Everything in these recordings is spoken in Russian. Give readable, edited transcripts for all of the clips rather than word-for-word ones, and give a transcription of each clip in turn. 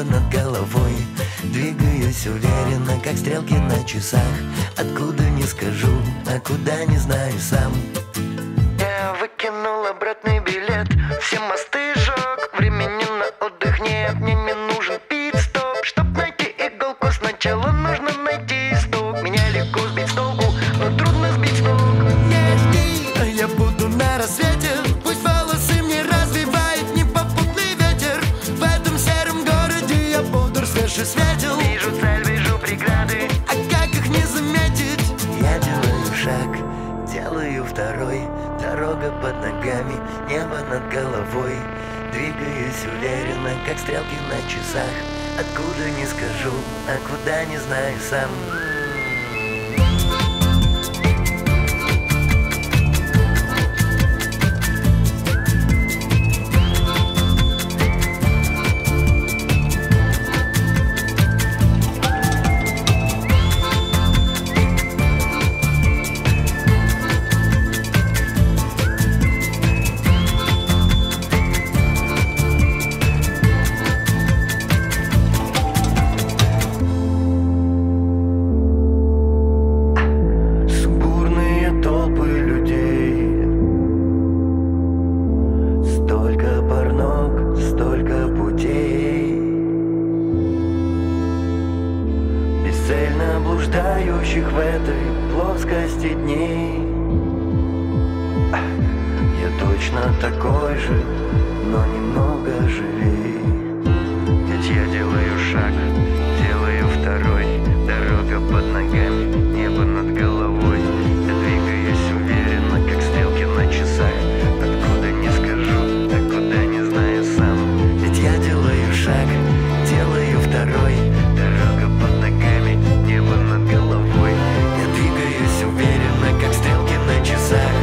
небо над головой. Двигаюсь уверенно, как стрелки на часах. Откуда не скажу, а куда не знаю сам. Я выкинул обратный билет, все мосты сжег. Времени на отдых нет, мне не нужен пит-стоп. Чтоб найти иголку, сначала нужно найти исток. Меня легко сбить с толку, но трудно сбить с ног. Не жди, а я буду на рассвете. Пусть волосы мне развивает непопутный ветер. В этом сером городе я бодр, свеж и светил. Вижу цель, вижу преграды, а как их не заметить? Я делаю шаг, делаю второй. Дорога под ногами, небо над головой. Двигаюсь уверенно, как стрелки на часах. Откуда не скажу, а куда не знаю сам. Бесцельно блуждающих в этой плоскости дней. Я точно такой же, но немного живей. Ведь я делаю шаг, делаю второй. Дорога под ногами, небо над головой. Я двигаюсь уверенно, как стрелки на часах. Откуда не скажу, а куда не знаю сам. Ведь я делаю шаг, делаю второй. Дорога под ногами, небо над головой. Я двигаюсь уверенно, как стрелки на часах.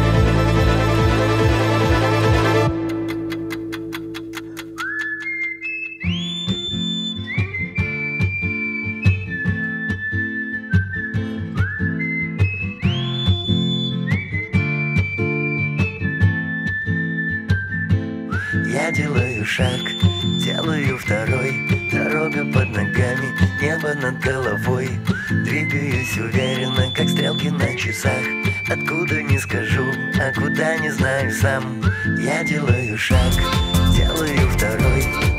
Я делаю шаг, делаю второй. Дорога под ногами, небо над головой. Двигаюсь уверенно, как стрелки на часах. Откуда не скажу, а куда не знаю сам. Я делаю шаг, делаю второй.